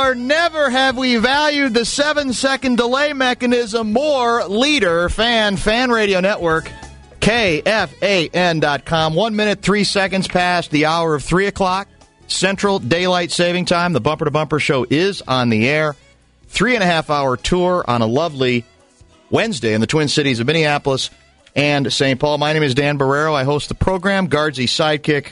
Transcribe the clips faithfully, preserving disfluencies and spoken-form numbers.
your Never Have We Valued the seven-second delay mechanism more leader fan, Fan Radio Network, K F A N dot com. One minute, three seconds past the hour of three o'clock, Central Daylight Saving Time. The Bumper to Bumper Show is on the air. Three and a half hour tour on a lovely Wednesday in the Twin Cities of Minneapolis and Saint Paul. My name is Dan Barrero. I host the program, Guardsy's sidekick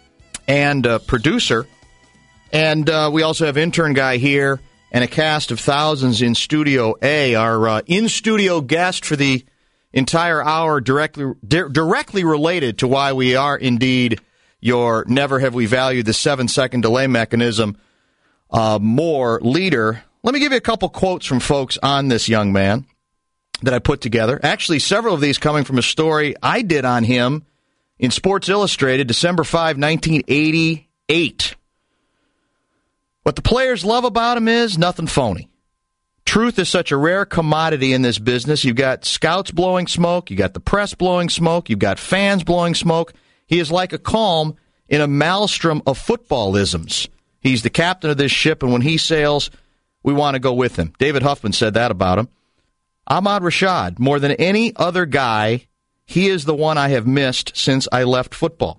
and uh, producer. And uh, we also have intern guy here and a cast of thousands in Studio A. Our uh, in-studio guest for the entire hour directly di- directly related to why we are indeed your Never Have We Valued the seven-second delay mechanism uh, more leader. Let me give you a couple quotes from folks on this young man that I put together. Actually, several of these coming from a story I did on him in Sports Illustrated, December fifth, nineteen eighty-eight. What the players love about him is nothing phony. Truth is such a rare commodity in this business. You've got scouts blowing smoke. You've got the press blowing smoke. You've got fans blowing smoke. He is like a calm in a maelstrom of footballisms. He's the captain of this ship, and when he sails, we want to go with him. David Huffman said that about him. Ahmad Rashad, more than any other guy, he is the one I have missed since I left football.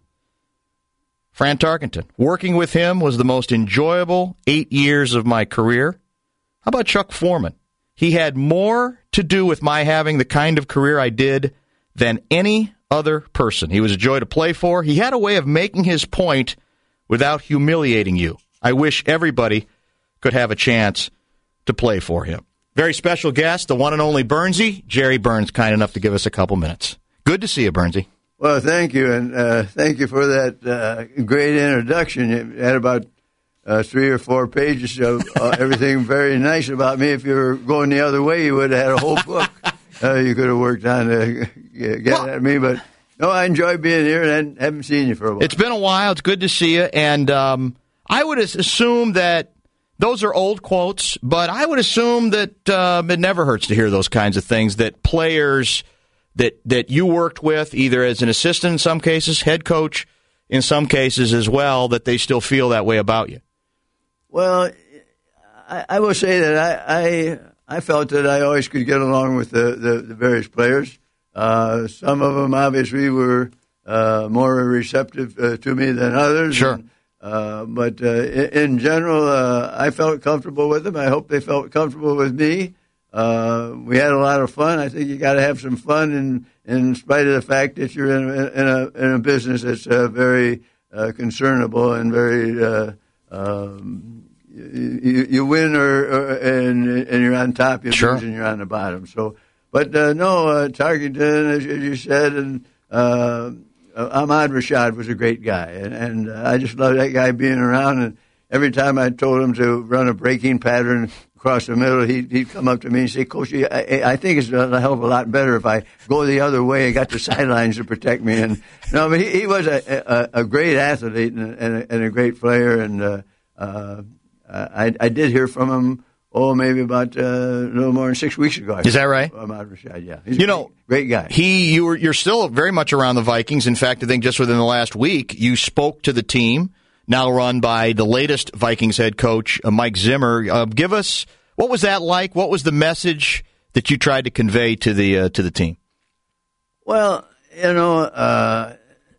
Fran Tarkenton, working with him was the most enjoyable eight years of my career. How about Chuck Foreman? He had more to do with my having the kind of career I did than any other person. He was a joy to play for. He had a way of making his point without humiliating you. I wish everybody could have a chance to play for him. Very special guest, the one and only Burnsy. Jerry Burns, kind enough to give us a couple minutes. Good to see you, Burnsy. Well, thank you, and uh, thank you for that uh, great introduction. You had about uh, three or four pages of uh, everything very nice about me. If you were going the other way, you would have had a whole book uh, you could have worked on to get well, at me. But, no, I enjoy being here, and I haven't seen you for a while. It's been a while. It's good to see you, and um, I would assume that those are old quotes, but I would assume that um, it never hurts to hear those kinds of things, that players that that you worked with, either as an assistant in some cases, head coach in some cases as well, that they still feel that way about you. Well, I, I will say that I, I I felt that I always could get along with the, the, the various players. Uh, some of them obviously were uh, more receptive uh, to me than others. Sure. And, uh, but uh, in, in general, uh, I felt comfortable with them. I hope they felt comfortable with me. Uh, we had a lot of fun. I think you got to have some fun, in in spite of the fact that you're in a in a, in a business that's uh, very uh, concernable and very uh, um, you, you win or, or and and you're on top, you sure. lose and you're on the bottom. So, but uh, no, uh, Tarkenton, as you said, and uh, Ahmad Rashad was a great guy, and, and uh, I just love that guy being around. And every time I told him to run a breaking pattern across the middle, he'd, he'd come up to me and say, Coach, I, I think it's a hell of a lot better if I go the other way. I got the sidelines to protect me. And no, but he, he was a, a, a great athlete and, and, a, and a great player. And uh, uh, I, I did hear from him, oh, maybe about uh, a little more than six weeks ago. Is that right? Ahmad Rashad, yeah. He's you a know, great, great guy. He, you were, you're still very much around the Vikings. In fact, I think just within the last week, you spoke to the team, now run by the latest Vikings head coach, uh, Mike Zimmer. Uh, give us, what was that like? What was the message that you tried to convey to the uh, to the team? Well, you know, uh,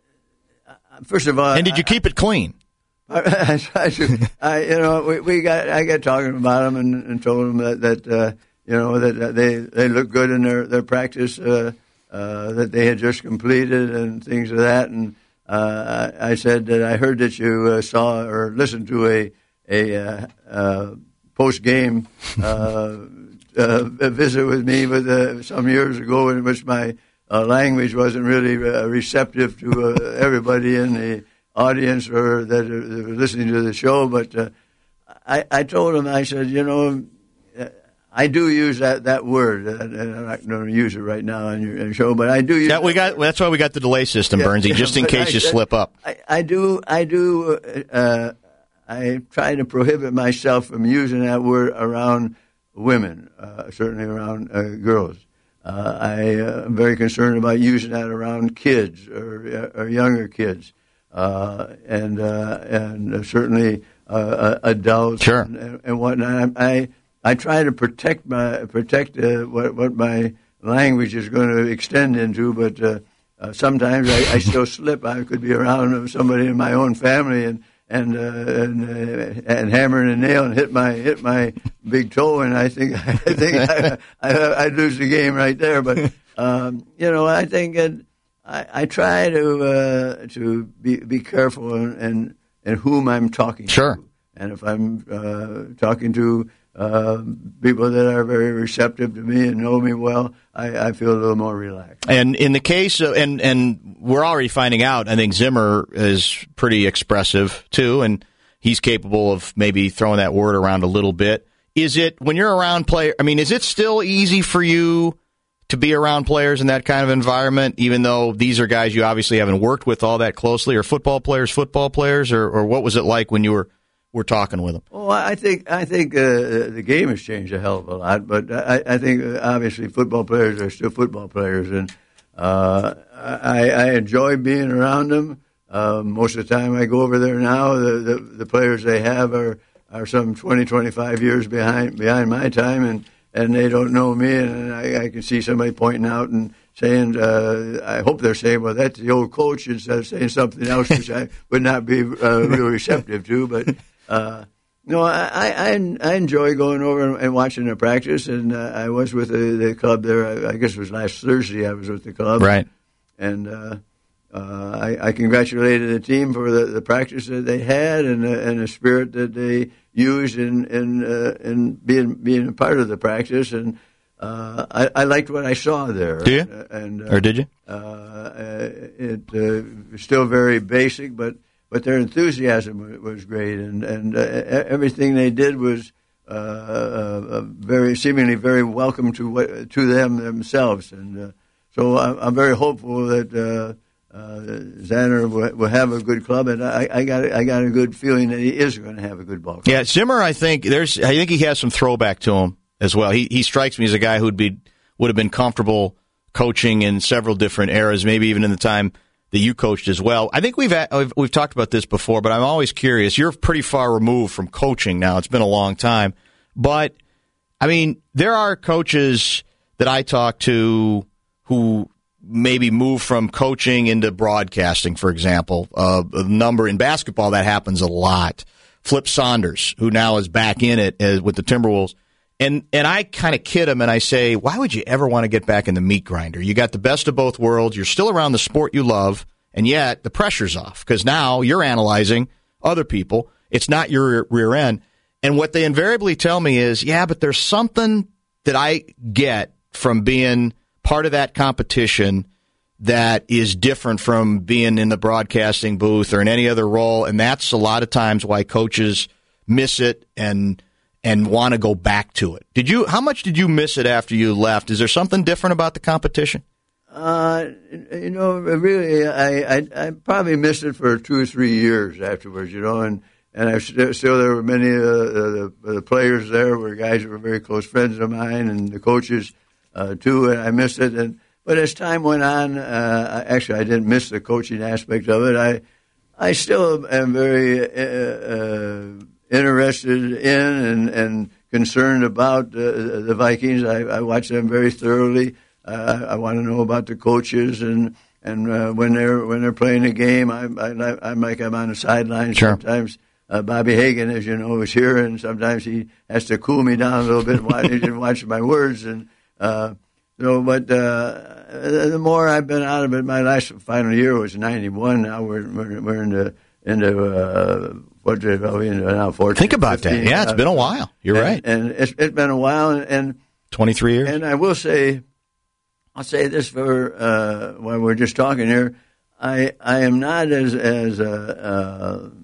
first of all, and did you keep it clean? I, I, I you know, we, we got I got talking about them and, and told them that that uh, you know that they they look good in their their practice uh, uh, that they had just completed and things of that. And uh, I, I said that I heard that you uh, saw or listened to a a uh, uh, post game uh, uh, visit with me with uh, some years ago, in which my uh, language wasn't really uh, receptive to uh, everybody in the audience or that are listening to the show. But uh, I, I told him, I said, you know, I do use that, that word, and I'm not going to use it right now on your, on your show, but I do use that. We got word. That's why we got the delay system, yeah, Burnsy, just in case I, you slip up. I, I do, I do, uh, I try to prohibit myself from using that word around women, uh, certainly around uh, girls. Uh, I uh, am very concerned about using that around kids or, or younger kids. Uh, and uh, and certainly uh, adults sure. and, and whatnot. I I try to protect my protect uh, what what my language is going to extend into, but uh, uh, sometimes I, I still slip. I could be around somebody in my own family and and uh, and, uh, and hammering a nail and hit my hit my big toe, and I think I think I, I, I'd lose the game right there. But um, you know, I think it, I, I try to uh, to be be careful and and, and whom I'm talking sure. to, and if I'm uh, talking to Uh, people that are very receptive to me and know me well, I, I feel a little more relaxed. And in the case of, and, and we're already finding out, I think Zimmer is pretty expressive too, and he's capable of maybe throwing that word around a little bit. Is it, when you're around player, I mean, is it still easy for you to be around players in that kind of environment, even though these are guys you obviously haven't worked with all that closely, or football players, football players, or, or what was it like when you were We're talking with them? Well, I think I think uh, the game has changed a hell of a lot, but I, I think uh, obviously football players are still football players, and uh, I, I enjoy being around them. Uh, most of the time I go over there now, the, the, the players they have are, are some twenty, twenty-five years behind behind my time, and, and they don't know me, and I, I can see somebody pointing out and saying, uh, I hope they're saying, well, that's the old coach, instead of saying something else, which I would not be uh, real receptive to, but Uh, no, I, I I enjoy going over and watching their practice, and uh, I was with the, the club there. I, I guess it was last Thursday. I was with the club, right? And uh, uh, I, I congratulated the team for the, the practice that they had and the, and the spirit that they used in in uh, in being being a part of the practice. And uh, I, I liked what I saw there. Do you? And uh, or did you? Uh, it uh, was still very basic, but. But their enthusiasm was great, and and uh, everything they did was uh, uh, very seemingly very welcome to what, to them themselves. And uh, so I'm, I'm very hopeful that uh, uh, Zanner will, will have a good club, and I, I got I got a good feeling that he is going to have a good ball club. Yeah, Zimmer, I think there's I think he has some throwback to him as well. He he strikes me as a guy who'd be would have been comfortable coaching in several different eras, maybe even in the time that you coached as well. I think we've we've, we've talked about this before, but I'm always curious. You're pretty far removed from coaching now. It's been a long time. But, I mean, there are coaches that I talk to who maybe move from coaching into broadcasting, for example. Uh, a number in basketball, that happens a lot. Flip Saunders, who now is back in it as, with the Timberwolves. And and I kind of kid him and I say, why would you ever want to get back in the meat grinder? You got the best of both worlds. You're still around the sport you love, and yet the pressure's off because now you're analyzing other people. It's not your rear end. And what they invariably tell me is, yeah, but there's something that I get from being part of that competition that is different from being in the broadcasting booth or in any other role, and that's a lot of times why coaches miss it and and want to go back to it. Did you? How much did you miss it after you left? Is there something different about the competition? Uh, you know, really, I, I I probably missed it for two or three years afterwards. You know, and and I still, still there were many of the, the, the players there were guys who were very close friends of mine, and the coaches uh, too. And I missed it. And but as time went on, uh, actually, I didn't miss the coaching aspect of it. I I still am very Uh, uh, interested in and, and concerned about uh, the Vikings. I, I watch them very thoroughly. Uh, I want to know about the coaches and and uh, when they're when they're playing a game. I, I I'm like I'm on the sidelines sure. sometimes. Uh, Bobby Hagan, as you know, is here, and sometimes he has to cool me down a little bit and watch my words. And uh, you know, but uh, the more I've been out of it, my last final year was ninety-one. Now we're we're, we're in the into uh, what now fourteen. Think about fifteen, that. Yeah, it's uh, been a while. You're and, right. And it's, it's been a while. And, and twenty-three years. And I will say, I'll say this for uh, while we're just talking here. I I am not as as uh, uh,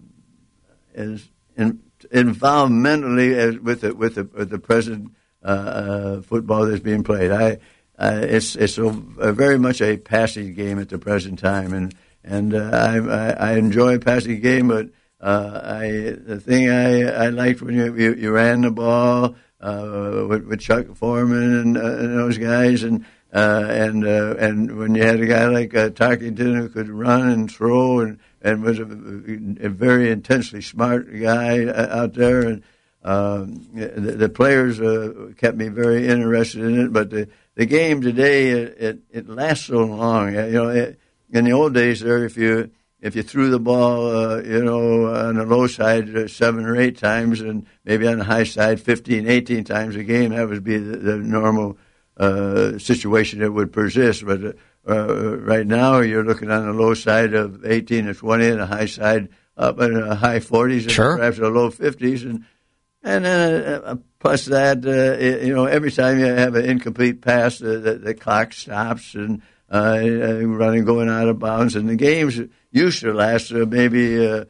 as in, involved mentally as with the with the with the present uh, uh, football that's being played. I uh, it's it's a, a very much a passing game at the present time, and and uh, I, I I enjoy passing game, but uh, I the thing I I liked when you you, you ran the ball uh, with, with Chuck Foreman and, uh, and those guys and. Uh, and uh, and when you had a guy like uh, Tarkington who could run and throw and and was a, a very intensely smart guy out there. And um, the, the players uh, kept me very interested in it. But the, the game today, it, it, it lasts so long. You know, it, in the old days, there, if you if you threw the ball, uh, you know, on the low side uh, seven or eight times, and maybe on the high side fifteen, eighteen times a game, that would be the, the normal uh, situation that would persist. But uh, uh, right now, you're looking on the low side of eighteen or twenty, and the high side up in the high forties, and sure. perhaps the low fifties, and and uh, plus that, uh, you know, every time you have an incomplete pass, uh, the, the clock stops and uh, running, going out of bounds, and the games used to last uh, maybe uh,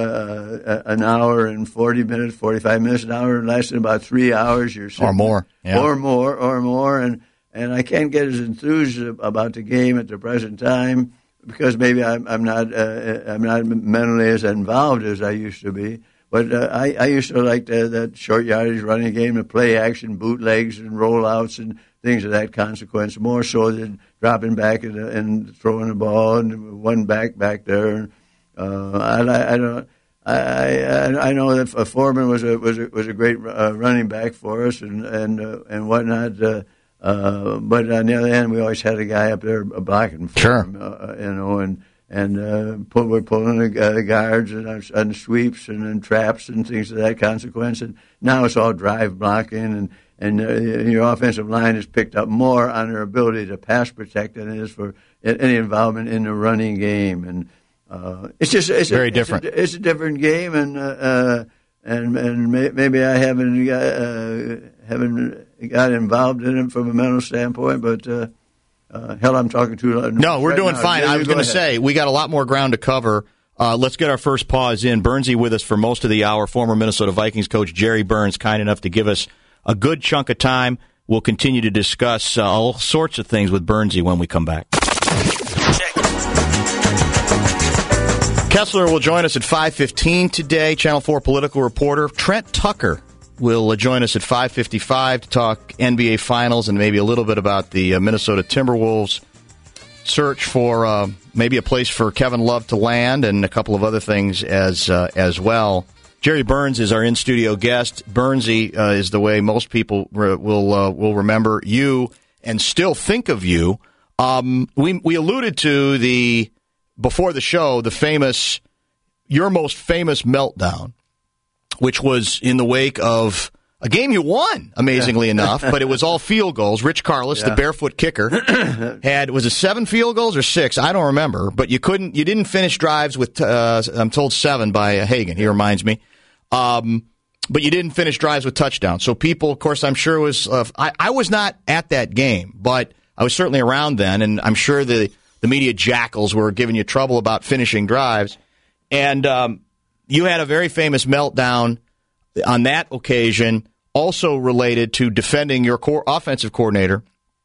uh, an hour and forty minutes, forty-five minutes, an hour, and lasted about three hours. You're or more, yeah. or more, or more, and and I can't get as enthused about the game at the present time because maybe I'm, I'm not uh, I'm not mentally as involved as I used to be. But uh, I, I used to like the, that short yardage running game, the play action, bootlegs, and rollouts, and things of that consequence, more so than dropping back and, and throwing the ball and one back back there. Uh, I, I don't. I I know that Foreman was a was a, was a great uh, running back for us and and uh, and whatnot. Uh, uh, but on the other hand, we always had a guy up there blocking for sure. him, uh, you know, and. And uh, pull, we're pulling the, uh, the guards and, uh, and sweeps and, and traps and things of that consequence. And now it's all drive blocking, and and uh, your offensive line is picked up more on their ability to pass protect than it is for any involvement in the running game. And uh, it's just it's very a, different. It's a, it's a different game, and uh, uh, and and may, maybe I haven't got, uh, haven't got involved in it from a mental standpoint, but. Uh, Uh, hell, I'm talking to uh, No, we're right doing now. fine. Yeah, I was go going to ahead. say, we got a lot more ground to cover. Uh, let's get our first pause in. Burnsy with us for most of the hour. Former Minnesota Vikings coach Jerry Burns, kind enough to give us a good chunk of time. We'll continue to discuss uh, all sorts of things with Burnsy when we come back. Kessler will join us at five fifteen today. Channel four political reporter Trent Tucker will join us at five fifty-five to talk N B A Finals and maybe a little bit about the uh, Minnesota Timberwolves search for uh, maybe a place for Kevin Love to land and a couple of other things as uh, as well. Jerry Burns is our in-studio guest. Burnsy uh, is the way most people re- will uh, will remember you and still think of you. Um, we we alluded to the before the show the famous your most famous meltdown, which was in the wake of a game you won, amazingly enough, but it was all field goals. Rich Carlos, yeah. the barefoot kicker, had, was it seven field goals or six? I don't remember, but you couldn't, you didn't finish drives with, uh, I'm told seven by uh, Hagan, he reminds me. Um, but you didn't finish drives with touchdowns. So people, of course, I'm sure was, uh, I, I was not at that game, but I was certainly around then, and I'm sure the, the media jackals were giving you trouble about finishing drives. And, um, you had a very famous meltdown on that occasion, also related to defending your core offensive coordinator,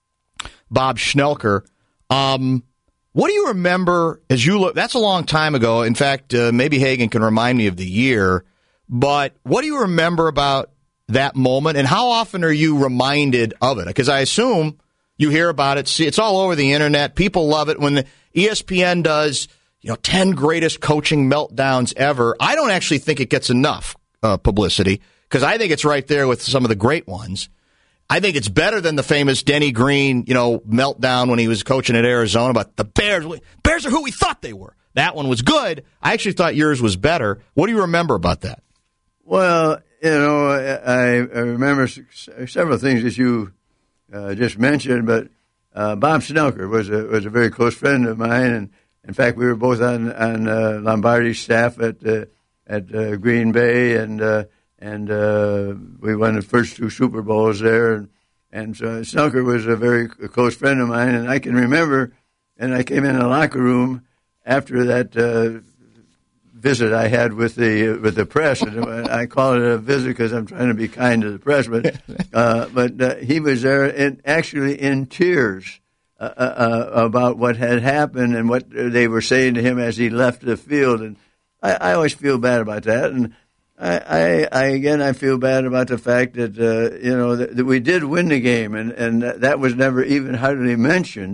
Bob Schnelker. Um, what do you remember as you look? That's a long time ago. In fact, uh, maybe Hagan can remind me of the year. But what do you remember about that moment, and how often are you reminded of it? Because I assume you hear about it. See, it's all over the internet. People love it when the E S P N does, you know, ten greatest coaching meltdowns ever. I don't actually think it gets enough uh, publicity because I think it's right there with some of the great ones. I think it's better than the famous Denny Green, you know, meltdown when he was coaching at Arizona about the Bears. Bears are who we thought they were. That one was good. I actually thought yours was better. What do you remember about that? Well, you know, I, I remember several things that you uh, just mentioned, but uh, Bob Schnelker was a was a very close friend of mine, and in fact, we were both on on uh, Lombardi's staff at uh, at uh, Green Bay, and uh, and uh, we won the first two Super Bowls there, and and so Schnelker was a very close friend of mine, and I can remember, and I came in the locker room after that uh, visit I had with the with the press, and I call it a visit because I'm trying to be kind to the press, but uh, but uh, he was there and actually in tears. Uh, uh, about what had happened and what they were saying to him as he left the field, and I, I always feel bad about that. And I, I, I again, I feel bad about the fact that uh, you know that, that we did win the game, and, and that was never even hardly mentioned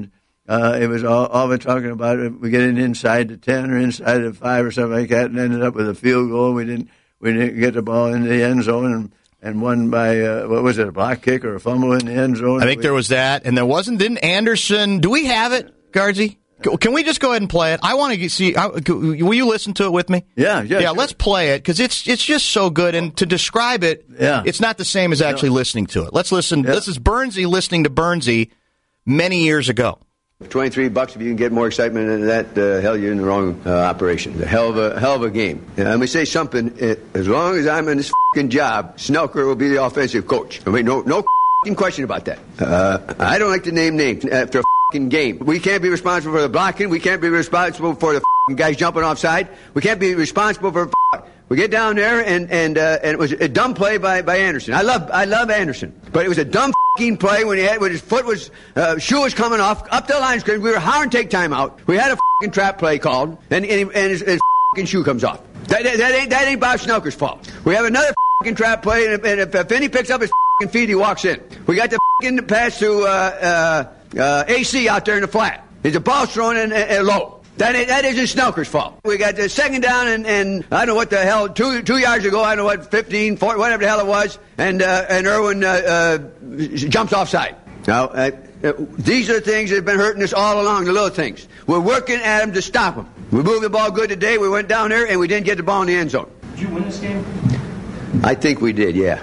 Uh, it was all, all we're talking about. It. We getting inside the ten or inside the five or something like that, and ended up with a field goal. We didn't we didn't get the ball in the end zone, and, and won by uh, what was it, a block kick or a fumble in the end zone? I think we, there was that, and there wasn't. Didn't Anderson? Do we have it, Guardsy? Can we just go ahead and play it? I want to see. Will you listen to it with me? Yeah, yeah. Yeah, sure. let's play it because it's it's just so good. And to describe it, yeah. it's not the same as actually no. listening to it. Let's listen. Yeah. This is Bernsey listening to Bernsey many years ago. twenty-three bucks if you can get more excitement than that, uh, hell, you're in the wrong uh, operation. A hell of a hell of a game. And let me say something. It, as long as I'm in this f***ing job, Snelker will be the offensive coach. I mean, no no f***ing question about that. Uh, I don't like to name names after a f***ing game. We can't be responsible for the blocking. We can't be responsible for the f***ing guys jumping offside. We can't be responsible for. F- we get down there and and uh, and it was a dumb play by, by Anderson. I love I love Anderson, but it was a dumb f***ing play when he had when his foot was uh, shoe was coming off up the line scrimmage. We were howling take timeout. We had a f***ing trap play called, and and, he, and his, his f***ing shoe comes off. That, that, that ain't that ain't Bob Snelker's fault. We have another f***ing trap play, and if, and if, if Finney picks up his f***ing feet, he walks in. We got the f***ing pass to uh, uh, uh, A C out there in the flat. There's a ball thrown in uh, low. That, is, that isn't Snelker's fault. We got the second down, and, and I don't know what the hell, two two yards ago, I don't know what, fifteen, forty, whatever the hell it was, and uh, and Irwin uh, uh, jumps offside. Now, uh, uh, these are the things that have been hurting us all along, the little things. We're working at them to stop them. We moved the ball good today. We went down there, and we didn't get the ball in the end zone. Did you win this game? I think we did, yeah.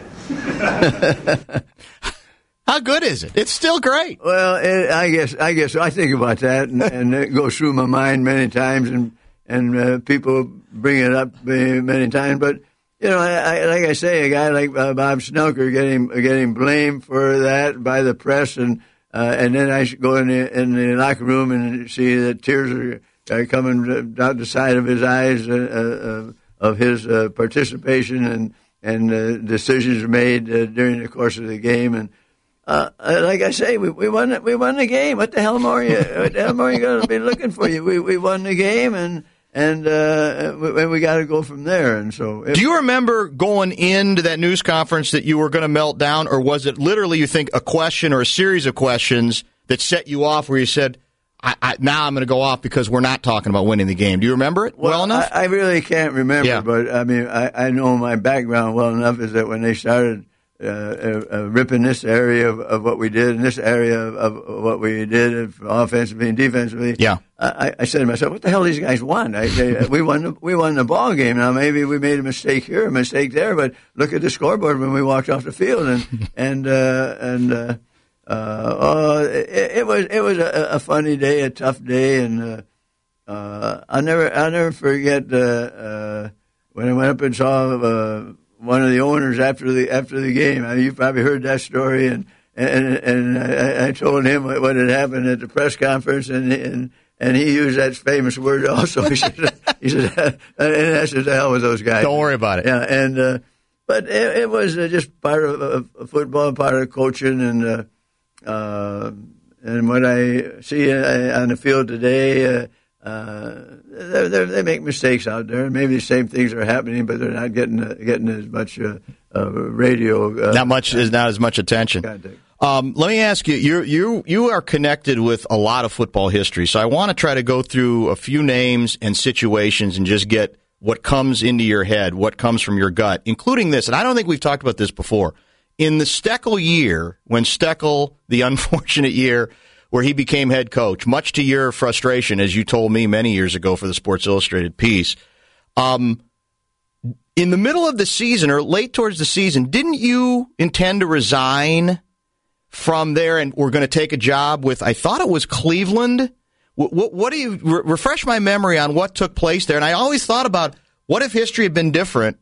How good is it? It's still great. Well, it, I guess I guess I think about that, and, and it goes through my mind many times, and and uh, people bring it up many times. But you know, I, I, like I say, a guy like uh, Bob Snelker getting getting blamed for that by the press, and uh, and then I go in the in the locker room and see that tears are, are coming down the side of his eyes uh, uh, of his uh, participation, and and uh, decisions made uh, during the course of the game, and. Uh, like I say, we, we won. We won the game. What the hell more? You, what the hell more you going to be looking for? You, we we won the game, and and uh, we, we got to go from there. And so, if, do you remember going into that news conference that you were going to melt down, or was it literally you think a question or a series of questions that set you off, where you said, I, I, "Now I'm going to go off because we're not talking about winning the game"? Do you remember it well, well enough? I, I really can't remember, yeah. but I mean, I, I know my background well enough. Is that when they started. Uh, uh, uh, ripping this area of, of what we did and this area of, of what we did offensively and defensively. Yeah, I, I said to myself, "What the hell these guys want? I, they, we won. The, we won the ball game. Now maybe we made a mistake here, a mistake there, but look at the scoreboard when we walked off the field, and and uh, and uh, uh, oh, it, it was it was a, a funny day, a tough day, and uh, uh, I'll never I'll never forget uh, uh, when I went up and saw." Uh, one of the owners after the after the game. I mean, you've probably heard that story, and and and I, I told him what, what had happened at the press conference, and and and he used that famous word also. He said, he said, and I said, "The hell with those guys." Don't worry about it. Yeah, and uh, but it, it was just part of, of football, part of coaching, and uh, uh, and what I see on the field today. Uh, Uh, they're, they're, they make mistakes out there. Maybe the same things are happening, but they're not getting uh, getting as much uh, uh, radio. Uh, not much is not as much attention. Um, let me ask you: you you you are connected with a lot of football history, so I want to try to go through a few names and situations and just get what comes into your head, what comes from your gut, including this. And I don't think we've talked about this before. In the Steckel year, when Steckel, the unfortunate year. Where he became head coach, much to your frustration, as you told me many years ago for the Sports Illustrated piece. Um, in the middle of the season, or late towards the season, didn't you intend to resign from there and were going to take a job with, I thought it was Cleveland? What, what, what do you, re- refresh my memory on what took place there? And I always thought about, what if history had been different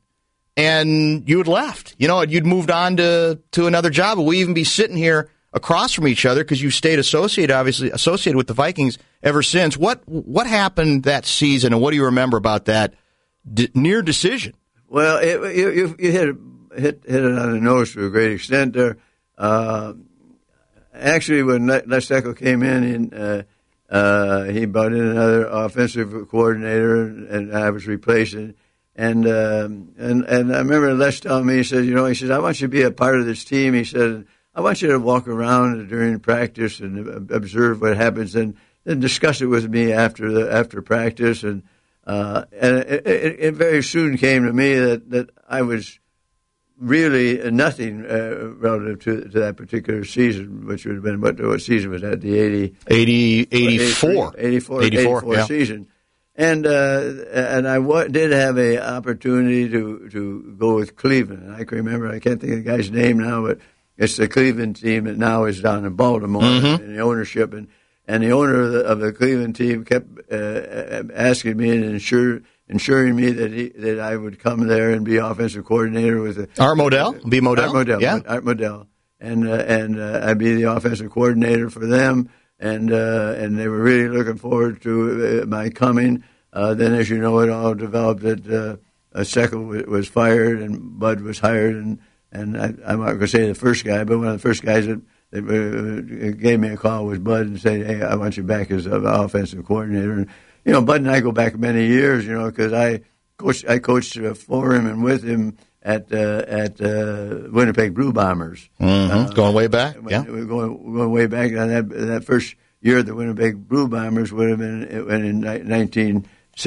and you had left? You know, you'd moved on to, to another job. Would we even be sitting here across from each other, because you stayed associated, obviously associated with the Vikings ever since. What what happened that season, and what do you remember about that d- near decision? Well, it, you, you, you hit, hit hit it on the nose to a great extent there. Uh, actually, when Les Steckel came in, and, uh, uh, he brought in another offensive coordinator, and I was replacing. And um, and and I remember Les telling me, he said, you know, he says, I want you to be a part of this team. He said, I want you to walk around during practice and observe what happens. And then discuss it with me after the after practice, and uh, and it, it, it very soon came to me that, that I was really nothing uh, relative to to that particular season, which would have been what, what season was that? The eighty, eighty, eighty-four, eighty-four, eighty-four, eighty-four yeah. season. And uh, and I w- did have a opportunity to, to go with Cleveland. And I can remember, I can't think of the guy's name now, but it's the Cleveland team that now is down in Baltimore, mm-hmm. in the ownership. And, and the owner of the, of the Cleveland team kept uh, asking me and ensure, ensuring me that he, that I would come there and be offensive coordinator with the, Art Modell, be Modell, Art Modell, yeah, Art Modell, and uh, and uh, I'd be the offensive coordinator for them. And uh, and they were really looking forward to uh, my coming. Uh, then, as you know, it all developed that uh, Seckel w- was fired and Bud was hired. And, and I, I'm not going to say the first guy, but one of the first guys that, that uh, gave me a call was Bud and said, hey, I want you back as an offensive coordinator. And, you know, Bud and I go back many years, you know, because I coached, I coached uh, for him and with him at uh, at uh, Winnipeg Blue Bombers. Mm-hmm. Uh, going way back, yeah. We're going, going way back. And that, that first year, the Winnipeg Blue Bombers would have been in nineteen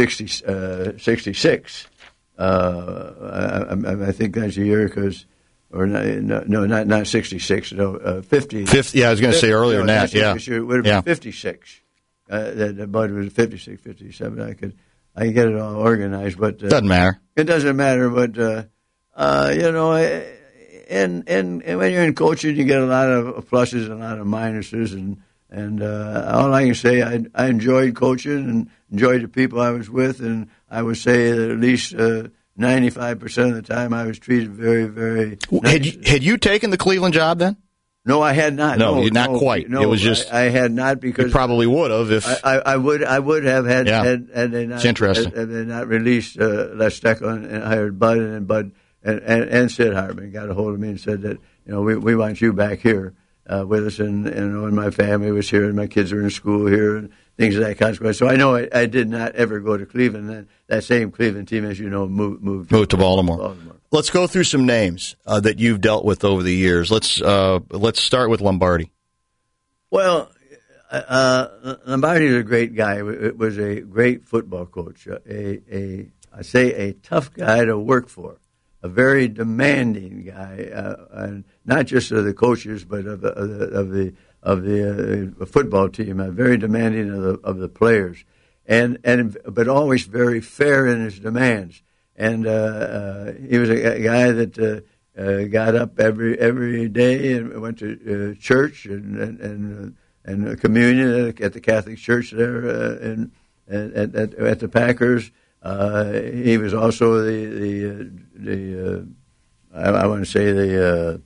sixty-six. Uh, I, I think that's a year because, or no, no, not not sixty-six. No, uh, fifty. fifty. Yeah, I was going to say earlier no, than that. Yeah, it would have been yeah. fifty-six. Uh, the, the Bud was fifty-six, fifty-seven. I could, I could get it all organized, but uh, doesn't matter. It doesn't matter, but uh, uh, you know, and, and and when you're in coaching, you get a lot of pluses and a lot of minuses, and and uh, all I can say, I I enjoyed coaching and enjoyed the people I was with, and I would say that at least uh, ninety-five percent of the time I was treated very, very nice. Had you, had you taken the Cleveland job then? No, I had not. No, no not no, quite. No, it was just I, I had not because you probably would have if I, I, I would. I would have had yeah. had, had they not. It's interesting. Had, had they not released uh, Les Steckel and, and hired Bud and Bud and, and, and Sid Hartman got a hold of me and said that you know we we want you back here uh, with us, and, and you know, and my family was here and my kids were in school here and things of that consequence. So I know I, I did not ever go to Cleveland. That, that same Cleveland team, as you know, moved moved, moved to Baltimore. Baltimore. Let's go through some names uh, that you've dealt with over the years. Let's uh, let's start with Lombardi. Well, uh, Lombardi is a great guy. It was a great football coach. A, a I say a tough guy to work for, a very demanding guy, uh, and not just of the coaches, but of the of the of the, of the uh, football team. Uh, very demanding of the of the players, and and but always very fair in his demands. And uh, uh, he was a, a guy that. Uh, Uh, got up every every day and went to uh, church and and and, uh, and communion at the Catholic Church there uh, and, and at, at at the Packers. Uh, he was also the the uh, the uh, I, I want to say the uh,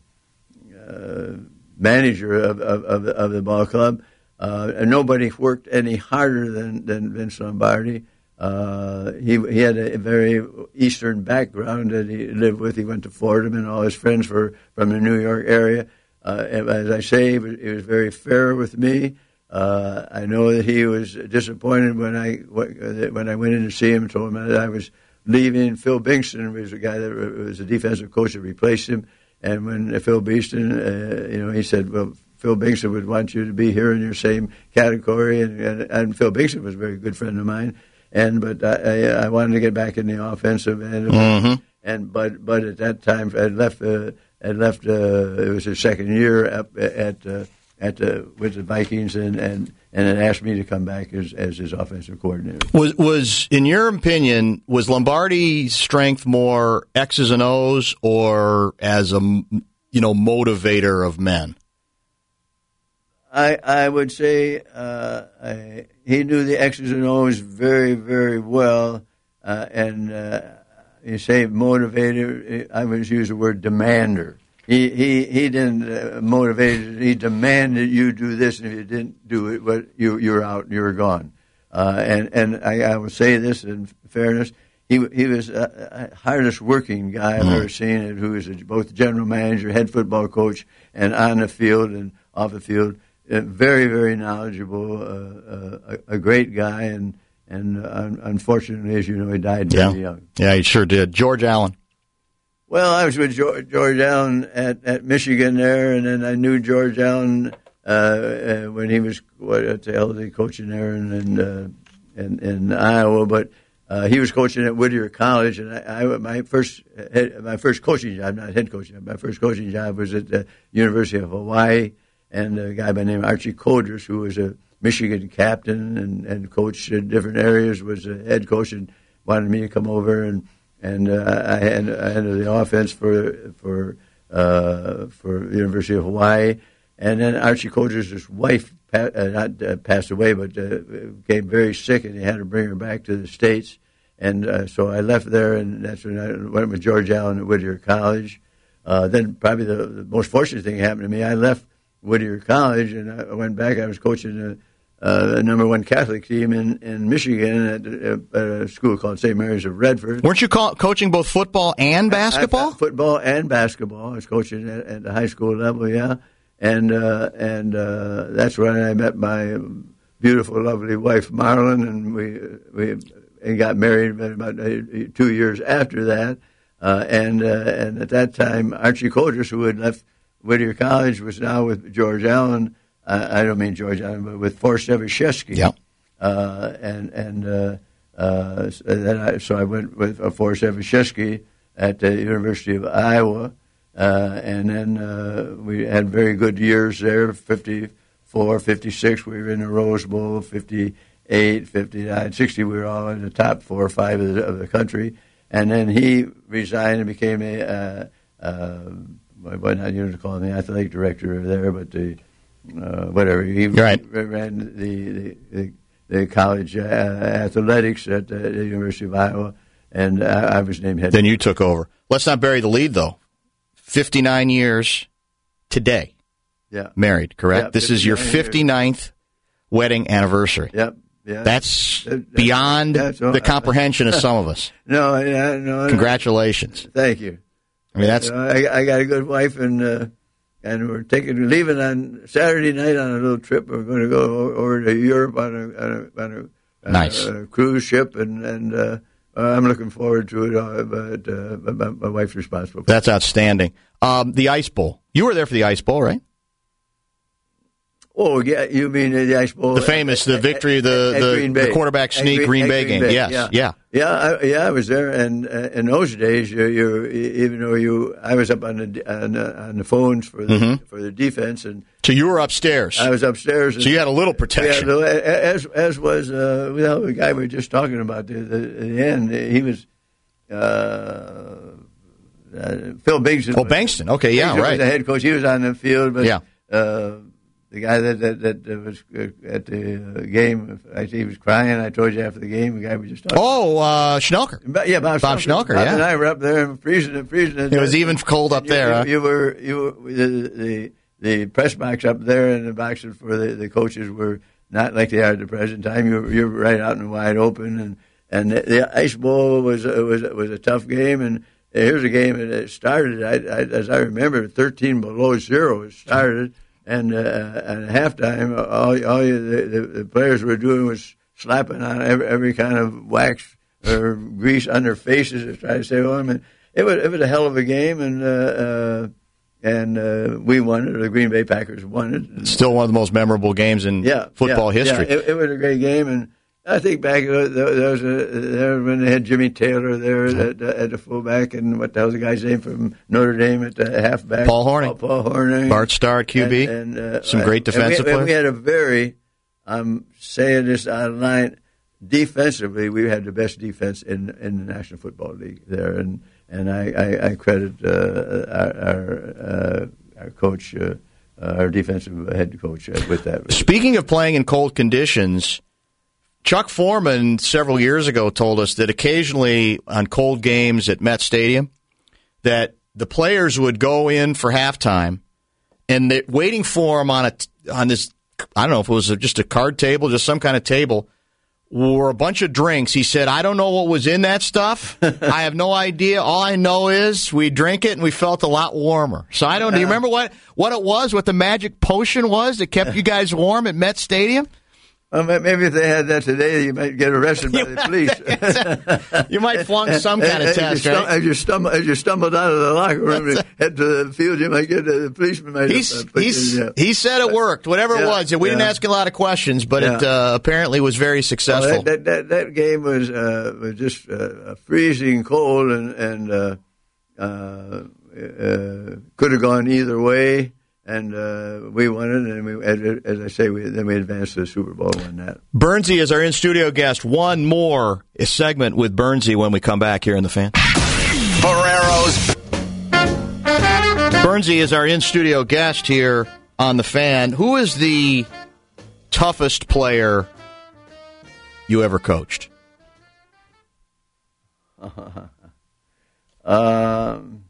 uh, manager of, of of the, of the ball club. Uh, and nobody worked any harder than than Vince Lombardi. Uh, he he had a very Eastern background that he lived with. He went to Fordham, and all his friends were from the New York area. Uh, as I say, he was, he was very fair with me. Uh, I know that he was disappointed when I when I went in to see him and told him that I was leaving. Phil Bingston was the guy that was the defensive coach that replaced him. And when Phil Bingston, uh, you know, he said, well, Phil Bingston would want you to be here in your same category. And, and, and Phil Bingston was a very good friend of mine. And but I, I wanted to get back in the offensive end, mm-hmm. and but but at that time I left. Uh, I left. Uh, it was his second year up at uh, at uh, with the Vikings, and, and and it asked me to come back as as his offensive coordinator. Was was in your opinion was Lombardi's strength more X's and O's or as a you know motivator of men? I I would say uh, I, he knew the X's and O's very very well, uh, and uh, you say motivator. I would use the word demander. He he he didn't uh, motivate. He demanded you do this, and if you didn't do it, but you you're out, you're gone. Uh, and and I, I will say this in fairness. He he was the hardest working guy I've mm. ever seen. Who was both general manager, head football coach, and on the field and off the field. Uh, very, very knowledgeable, uh, uh, a, a great guy, and and uh, unfortunately, as you know, he died yeah. very young. Yeah, he sure did. George Allen. Well, I was with George, George Allen at, at Michigan there, and then I knew George Allen uh, uh, when he was what, at the L D coaching there in in, uh, in, in Iowa, but uh, he was coaching at Whittier College, and I, I my first head, my first coaching job, not head coaching, my first coaching job was at the University of Hawaii, and a guy by the name of Archie Kodris, who was a Michigan captain and, and coached in different areas, was a head coach and wanted me to come over, and and uh, I had I had the offense for for uh, for the University of Hawaii, and then Archie Kodris' wife pa- uh, not uh, passed away, but uh, became very sick, and he had to bring her back to the States, and uh, so I left there, and that's when I went with George Allen at Whittier College. Uh, then probably the, the most fortunate thing happened to me. I left Whittier College, and I went back. I was coaching the Uh, the number one Catholic team in, in Michigan at, at a school called Saint Mary's of Redford. Weren't you call, coaching both football and basketball? I, I, football and basketball. I was coaching at, at the high school level, yeah. And uh, and uh, that's when I met my beautiful, lovely wife, Marlon, and we we and got married about two years after that. Uh, and uh, and at that time, Archie Kodris, who had left Whittier College, was now with George Allen. I don't mean George Allen, but with Forrest Evashevsky. Yeah. Uh, and and uh, uh, then I, so I went with uh, Forrest Evashevsky at the University of Iowa, uh, and then uh, we had very good years there. fifty-four, fifty-six, we were in the Rose Bowl. fifty-eight, fifty-nine, sixty, we were all in the top four or five of the, of the country. And then he resigned and became a uh, uh, what not you to call him the athletic director there, but the Uh, whatever he right. ran the the, the, the college uh, athletics at the, the University of Iowa, and I, I was named head. Then you took over. Let's not bury the lead, though. Fifty-nine years today. Yeah, married. Correct. Yeah, this is your fifty-ninth wedding anniversary. Yep. Yeah, that's that, that, beyond that's, the comprehension of some of us. No, yeah, no. Congratulations. No. Thank you. I mean, that's. Uh, I, I got a good wife and. Uh, And we're taking leaving on Saturday night on a little trip. We're going to go over to Europe on a on a, on a, nice. a, a cruise ship, and and uh, I'm looking forward to it. Uh, but uh, my, my wife's responsible for That's it. outstanding. Um, the Ice Bowl. You were there for the Ice Bowl, right? Oh, yeah. You mean the Ice Bowl? The famous, the victory, the the, the quarterback sneak Green, Green Bay Green game. Bay. Yes, yeah, yeah, yeah. I, yeah, I was there, and uh, in those days, you, you even though you, I was up on the on the, on the phones for the mm-hmm. for the defense, and so you were upstairs. I was upstairs, so you had a little protection. Yeah, as as was uh, well, the guy we were just talking about the, the, the end. He was. Uh, uh, Phil Bengston. Oh, Bengston. Okay, yeah, Bengston right. Was the head coach. He was on the field, but yeah. Uh, the guy that that, that was at the game, I see he was crying. I told you after the game, the guy we just talked. Oh, uh, Schnelker. But, yeah, Bob, Bob Schnelker. Schnelker. Yeah, and I were up there freezing and freezing. It was even cold up you, there. You, huh? you were you were the, the the press box up there, and the boxes for the, the coaches were not like they are at the present time. You were, you were right out and wide open, and and the, the Ice Bowl was was was a tough game. And here's a game that started, I, I, as I remember, thirteen below zero. It started. And uh, at halftime, all, all you, the, the players were doing was slapping on every, every kind of wax or grease on their faces to try to stay warm. And it was it was a hell of a game, and uh, uh, and uh, we won it. Or the Green Bay Packers won it. Still one of the most memorable games in yeah, football yeah, history. Yeah, it, it was a great game, and I think back there was a, there when they had Jimmy Taylor there at, at the fullback, and what the hell's the guy's name from Notre Dame at the halfback? Paul Hornung. Paul, Paul Hornung. Bart Starr at Q B. And, and, uh, Some great defensive and we, players. And we had a very, I'm saying this online, defensively, we had the best defense in in the National Football League there, and and I, I, I credit uh, our our, uh, our coach, uh, our defensive head coach, uh, with that. Speaking of playing in cold conditions, Chuck Foreman several years ago told us that occasionally on cold games at Met Stadium that the players would go in for halftime and they're waiting for them on a on this, I don't know if it was just a card table, just some kind of table, were a bunch of drinks. He said, I don't know what was in that stuff. I have no idea. All I know is we drink it and we felt a lot warmer. So I don't, do you remember what, what it was, what the magic potion was that kept you guys warm at Met Stadium? Well, maybe if they had that today, you might get arrested by the police. You might flunk some kind of as test, you right? Stum- as, you stumble, as you stumbled out of the locker room and head to the field, you might get uh, the policeman. Might He's, uh, put he's, you, yeah. He said it worked, whatever yeah, it was. We yeah. didn't ask a lot of questions, but yeah. it uh, apparently was very successful. Well, that, that, that, that game was uh, was just uh, freezing cold and, and uh, uh, uh, could have gone either way. And uh, we won it, and we, as, as I say, we, then we advanced to the Super Bowl and won that. Bernsey is our in-studio guest. One more segment with Bernsey when we come back here in the Fan. Ferrero's. Bernsey is our in-studio guest here on the Fan. Who is the toughest player you ever coached? um.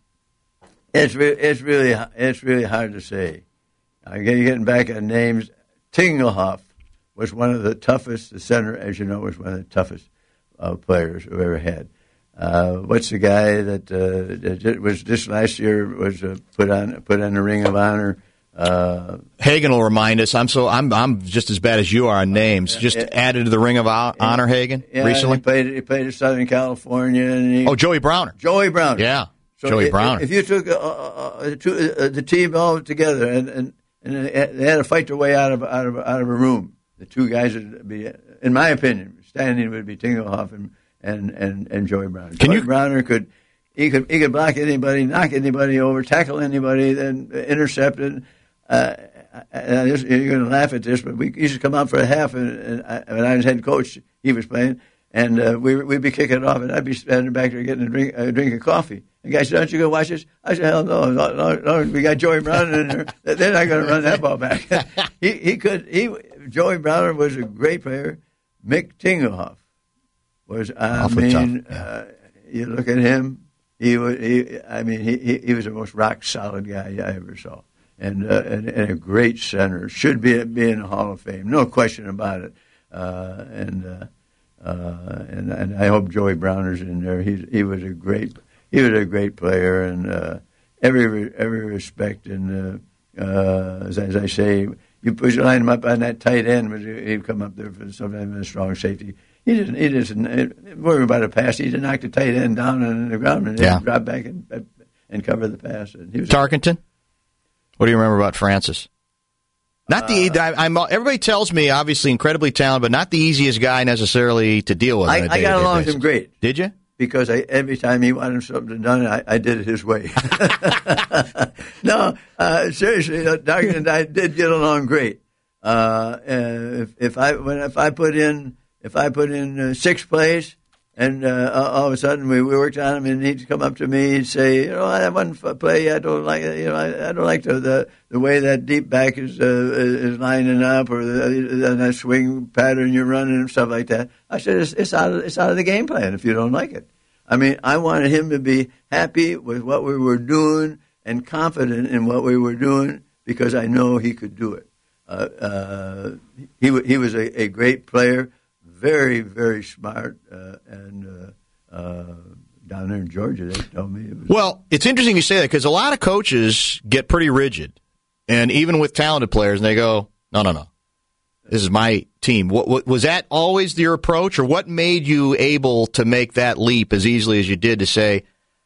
It's re- it's really it's really hard to say. I'm getting back at names. Tingelhoff was one of the toughest. The center, as you know, was one of the toughest uh, players we've ever had. Uh, what's the guy that, uh, that was this last year was uh, put on put on the Ring of Honor? Uh, Hagen will remind us. I'm so I'm I'm just as bad as you are on names. Just it, added to the Ring of Honor, Hagen yeah, recently. He played he played in Southern California. And he, oh, Joey Browner. Joey Browner. Yeah. So Joey if, Browner. If you took uh, uh, two, uh, the team all together and, and, and they had to fight their way out of out of out of a room, the two guys would be, in my opinion, standing would be Tingelhoff and and, and, and Joey Browner. Can Joey you, Browner could he could he could block anybody, knock anybody over, tackle anybody, then intercept it. Uh, and just, you're going to laugh at this, but we used to come out for a half, and, and I, when I was head coach, he was playing. And uh, we, we'd be kicking it off, and I'd be standing back there getting a drink, a drink of coffee. And the guy said, "Don't you go watch this?" I said, "Hell no, no, no, no. We got Joey Browner in there. They're not going to run that ball back." he he could. He Joey Browner was a great player. Mick Tingelhoff was. I Awfully mean, tough, yeah. uh, you look at him. He was. He, I mean, he, he he was the most rock solid guy I ever saw, and uh, and, and a great center. Should be be in the Hall of Fame, no question about it. Uh, and. Uh, Uh, and, and I hope Joey Browner's in there. He he was a great he was a great player, and uh, every every respect. And uh, uh, as, as I say, you push line him up on that tight end, but he'd come up there for sometimes in a strong safety. He didn't he didn't worry about a pass. He just knocked the tight end down on the ground and yeah. drop back and and cover the pass. And he was Tarkenton. What do you remember about Francis? Not the uh, I'm. Everybody tells me, obviously, incredibly talented, but not the easiest guy necessarily to deal with. I, I got along with him great. Did you? Because I, every time he wanted something done, I, I did it his way. no, uh, seriously, uh, Darkin and I did get along great. Uh, if, if I when if I put in if I put in uh, six plays, and uh, all of a sudden we, we worked on him, and he'd come up to me and say, you know, I have one play I don't like. You know, I, I don't like the, the the way that deep back is uh, is lining up, or the, that swing pattern you're running and stuff like that. I said, it's, it's out of it's out of the game plan if you don't like it. I mean, I wanted him to be happy with what we were doing and confident in what we were doing because I know he could do it. Uh, uh, he he was a, a great player. Very, very smart, uh, and uh, uh, down there in Georgia, they told me. It was well, it's interesting you say that because a lot of coaches get pretty rigid, and even with talented players, and they go, "No, no, no, this is my team." What, what was that always your approach, or what made you able to make that leap as easily as you did to say,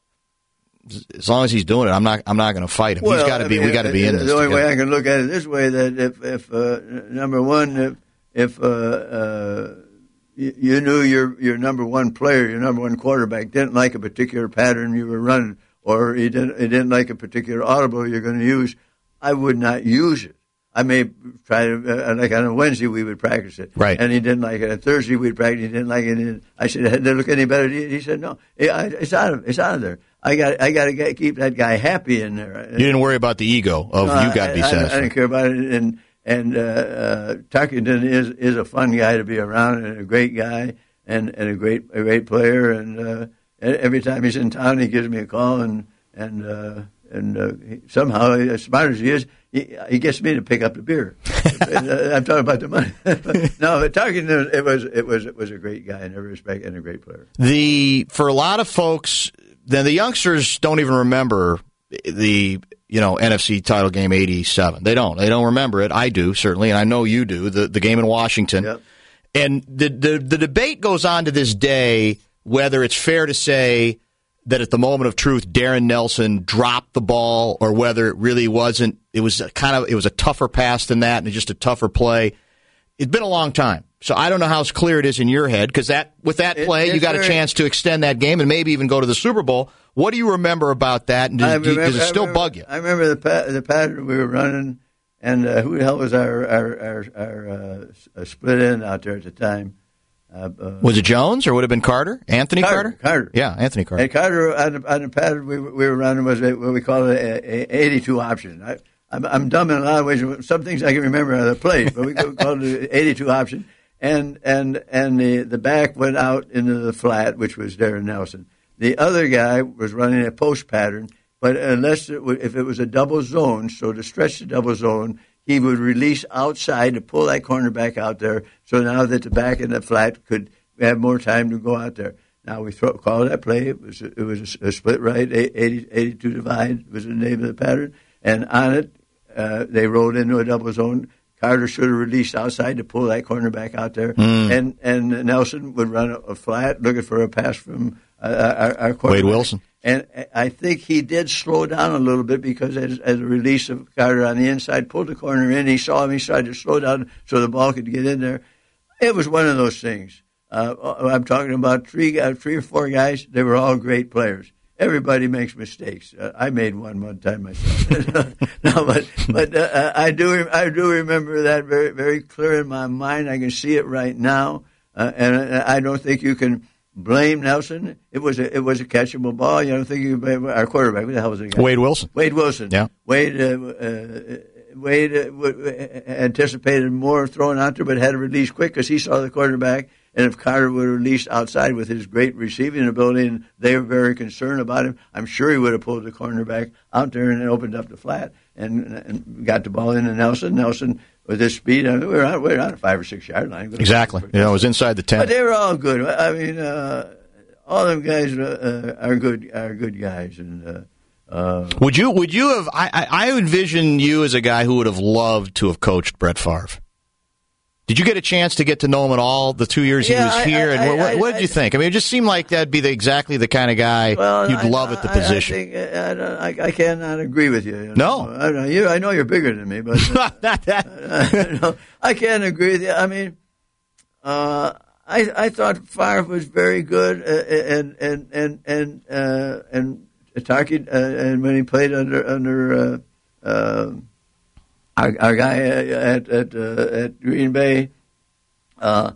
"As long as he's doing it, I'm not, I'm not going to fight him. Well, he's got to be, I mean, we got to be in the this." The only together. way I can look at it this way that if, if uh, number one, if, if uh, uh, you knew your your number one player, your number one quarterback didn't like a particular pattern you were running, or he didn't he didn't like a particular audible you're going to use, I would not use it. I may try to, uh, like on a Wednesday we would practice it, right? And he didn't like it. On Thursday we'd practice. He didn't like it. I said, "Did it look any better?" He said, "No, it's out of it's out of there. I got I got to keep that guy happy in there." You didn't worry about the ego of no, you got to be I, satisfied. I, I didn't care about it, and. And uh, uh, Tarkenton is is a fun guy to be around, and a great guy, and, and a great a great player. And uh, every time he's in town, he gives me a call, and and uh, and uh, he, somehow, as smart as he is, he, he gets me to pick up the beer. I'm talking about the money. No, but Tarkenton, it was it was it was a great guy in every respect, and a great player. The for a lot of folks, then the youngsters don't even remember the you know N F C title game eighty-seven. They don't. They don't remember it. I do, certainly, and I know you do, the, the game in Washington. Yep. And the, the the debate goes on to this day whether it's fair to say that at the moment of truth, Darren Nelson dropped the ball, or whether it really wasn't. It was a kind of it was a tougher pass than that, and just a tougher play. It's been a long time, so I don't know how clear it is in your head, because that with that play, it, you got very, a chance to extend that game and maybe even go to the Super Bowl. What do you remember about that? And does, remember, does it still remember, bug you? I remember the pa- the pattern we were running, and uh, who the hell was our our our, our uh, split end out there at the time? Uh, uh, was it Jones, or would it have been Carter? Anthony Carter? Carter. Carter. Yeah, Anthony Carter. And Carter, on the, on the pattern we, we were running was a, what we call it a, a eighty-two option. I, I'm, I'm dumb in a lot of ways. Some things I can remember out of the play, but we called it an eighty-two option. And and and the, the back went out into the flat, which was Darren Nelson. The other guy was running a post pattern, but unless it w- if it was a double zone, so to stretch the double zone, he would release outside to pull that cornerback out there, so now that the back in the flat could have more time to go out there. Now we throw, call that play. It was a, it was a, a split right, eighty, eighty-two divide was the name of the pattern, and on it uh, they rolled into a double zone. Carter should have released outside to pull that cornerback out there, mm. and and Nelson would run a, a flat looking for a pass from uh, our, our cornerback. Wade Wilson. And I think he did slow down a little bit because as, as a release of Carter on the inside, pulled the corner in, he saw him, he tried to slow down so the ball could get in there. It was one of those things. Uh, I'm talking about three, uh, three or four guys. They were all great players. Everybody makes mistakes. Uh, I made one one time myself. no, but but uh, I do I do remember that very very clear in my mind. I can see it right now, uh, and I don't think you can blame Nelson. It was a it was a catchable ball. You don't think you blame our quarterback? What the hell was it? Wade Wilson. Wade Wilson. Yeah. Wade. Uh, uh, Wade uh, w- anticipated more throwing out there, but had to release quick because he saw the quarterback. And if Carter would have released outside with his great receiving ability, and they were very concerned about him, I'm sure he would have pulled the cornerback out there and opened up the flat and, and got the ball into Nelson. Nelson, with his speed, I mean, we were on, we were on a five or six yard line. Exactly. You know, it was inside the ten. But they were all good. I mean, uh, all them guys uh, are good. Are good guys. And uh, uh, would you? Would you have? I, I envision you as a guy who would have loved to have coached Brett Favre. Did you get a chance to get to know him at all the two years yeah, he was I, here? I, and what, I, what did you think? I mean, it just seemed like that'd be the, exactly the kind of guy well, you'd I, love at the position. I, I, think, I, don't, I, I cannot agree with you. you know? No, I, don't know. You, I know you're bigger than me, but uh, I, know, I can't agree with you. I mean, uh, I I thought Favre was very good, uh, and and and and uh, and Tarky, uh, and when he played under under. Uh, uh, our, our guy at at uh, at Green Bay. Uh,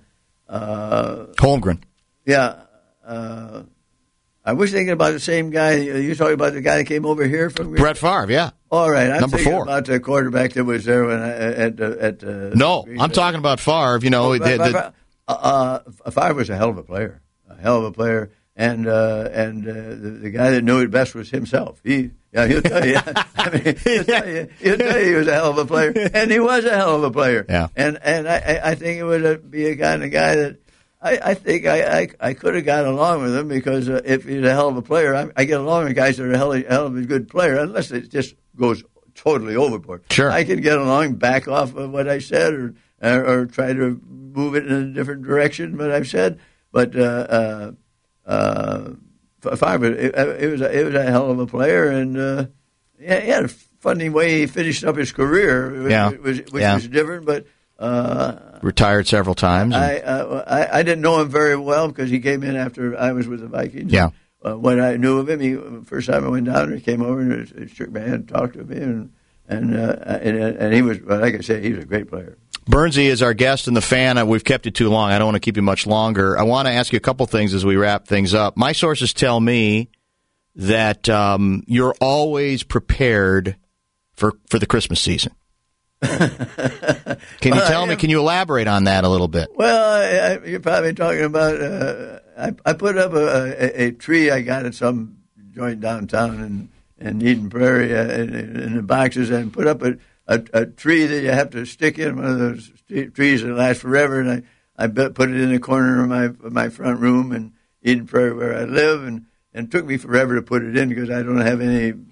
uh, Holmgren. Yeah. Uh, I was thinking about the same guy. You're talking about the guy that came over here from Green Brett Favre, yeah. All right. I'm Number thinking four. about the quarterback that was there when I, at at. Uh, no, Green I'm Bay. talking about Favre. You know, oh, the, Favre, the, uh, uh, Favre was a hell of a player, a hell of a player, and uh, and uh, the, the guy that knew it best was himself. He. Yeah, he'll tell you. I mean, he'll tell you, he'll tell you he was a hell of a player, and he was a hell of a player. Yeah. And and I, I think it would be a kind of guy that I, I think I, I, I could have got along with him because uh, if he's a hell of a player, I, I get along with guys that are a hell, hell of a good player, unless it just goes totally overboard. Sure. I can get along, back off of what I said, or or, or try to move it in a different direction. What I've said, but. Uh, uh, uh, Favre, it, it was a, it was a hell of a player, and uh, yeah, he had a funny way he finished up his career, which, yeah. was, which yeah. was different. But uh, retired several times. I, uh, I I didn't know him very well because he came in after I was with the Vikings. Yeah. Uh, when I knew of him, he first time I went down, he came over and shook my hand, and talked to me, and and uh, and, and he was, well, like I said, he was a great player. Bernsey is our guest in the fan. We've kept it too long. I don't want to keep you much longer. I want to ask you a couple things as we wrap things up. My sources tell me that um, you're always prepared for, for the Christmas season. Can you well, tell me, can you elaborate on that a little bit? Well, I, I, you're probably talking about, uh, I, I put up a, a, a tree I got at some joint downtown in, in Eden Prairie uh, in, in the boxes and put up a A, a tree that you have to stick in, one of those trees that last forever, and I, I put it in the corner of my of my front room in Eden Prairie where I live, and, and it took me forever to put it in because I don't have any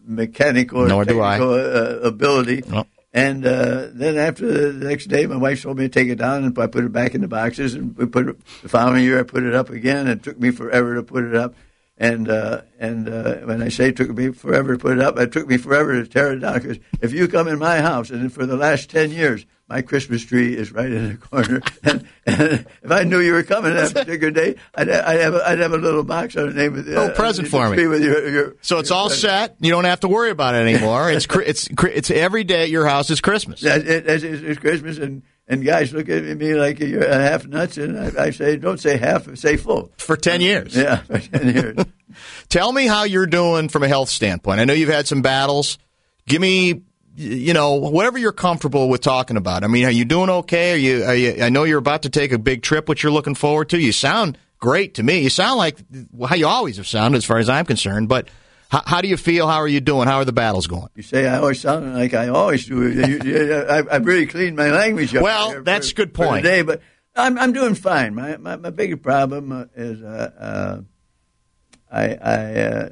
mechanical Nor or do I. technical uh, ability. Nope. And uh, then after the next day, my wife told me to take it down, and I put it back in the boxes. And we put it, the following year, I put it up again. It took me forever to put it up. And uh, and uh, when I say it took me forever to put it up, it took me forever to tear it down. Because if you come in my house, and for the last ten years, my Christmas tree is right in the corner. And, and if I knew you were coming that particular day, I'd, I'd have a, I'd have a little box on the name of the Oh, present uh, for me. With your, your, So it's your all present. set. You don't have to worry about it anymore. It's it's it's every day at your house is Christmas. That, it, it's, it's Christmas, and, and guys look at me like you're half nuts, and I, I say, don't say half, say full. For ten years. Yeah, for ten years. Tell me how you're doing from a health standpoint. I know you've had some battles. Give me, you know, whatever you're comfortable with talking about. I mean, are you doing okay? Are you, are you? I know you're about to take a big trip, which you're looking forward to. You sound great to me. You sound like how you always have sounded, as far as I'm concerned. But how, how do you feel? How are you doing? How are the battles going? You say I always sound like I always do. You, you, I, I've really cleaned my language up. Well, for, that's a good for point. Today, but I'm I'm doing fine. My my, my big problem is uh, uh, I I uh,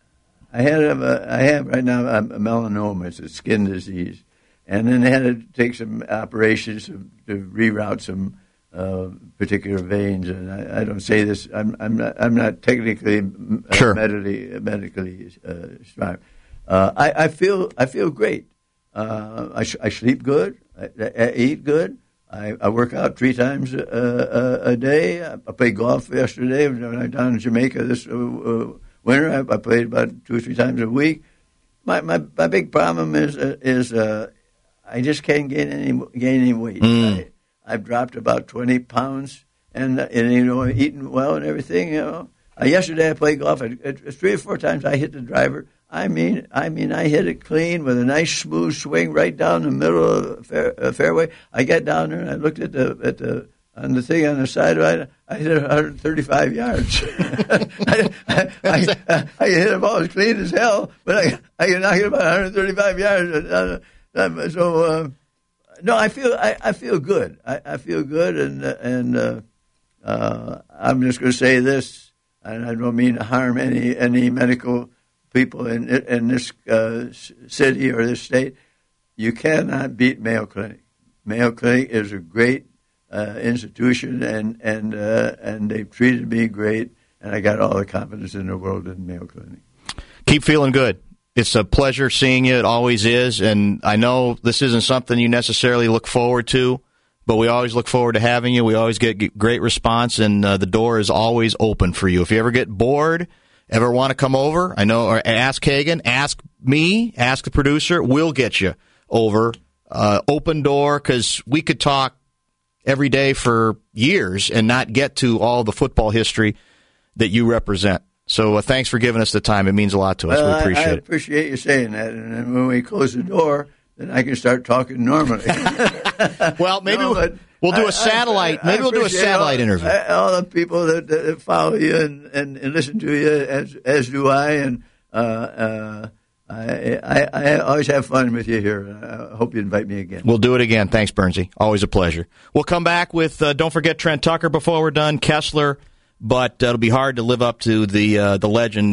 I had a, I have right now a melanoma. It's a skin disease, and then they had to take some operations to, to reroute some uh, particular veins. And I, I don't say this. I'm I'm not I'm not technically uh, Sure. medically medically uh, strong. Uh, I, I feel I feel great. Uh, I, sh- I sleep good. I, I eat good. I, I work out three times a, a, a day. I, I played golf yesterday when I was down in Jamaica this uh, uh, winter. I, I played about two or three times a week. My my, my big problem is uh, is uh, I just can't gain any gain any weight. Mm. I, I've dropped about twenty pounds, and and you know eating well and everything. You know, uh, yesterday I played golf. I, uh, three or four times I hit the driver. I mean, I mean, I hit it clean with a nice smooth swing right down the middle of the fair, uh, fairway. I got down there and I looked at the at the on the thing on the side. I, I hit it one hundred thirty-five yards. I, I, I, I hit the ball as clean as hell, but I I can knock it about one hundred thirty-five yards. So uh, no, I feel I, I feel good. I, I feel good, and and uh, uh, I'm just going to say this, and I don't mean to harm any any medical people in in this uh, city or this state. You cannot beat Mayo Clinic. Mayo Clinic is a great uh, institution, and and uh, and they've treated me great, and I got all the confidence in the world in Mayo Clinic. Keep feeling good. It's a pleasure seeing you. It always is. And I know this isn't something you necessarily look forward to, but we always look forward to having you. We always get great response, and uh, the door is always open for you. If you ever get bored, ever want to come over, I know, or ask Hagan, ask me, ask the producer. We'll get you over. Uh, open door, because we could talk every day for years and not get to all the football history that you represent. So uh, thanks for giving us the time. It means a lot to us. Well, we appreciate I, I it. appreciate you saying that. And then when we close the door, then I can start talking normally. Well, maybe No, we'll, but we'll do I- a satellite. I- I maybe we'll do a appreciate satellite all, interview. I- All the people that, that follow you and, and, and listen to you, as as do I. And uh, uh, I, I I always have fun with you here. I hope you invite me again. We'll do it again. Thanks, Bernsey. Always a pleasure. We'll come back with, uh, don't forget Trent Tucker before we're done, Kessler, but uh, it'll be hard to live up to the uh, the legend.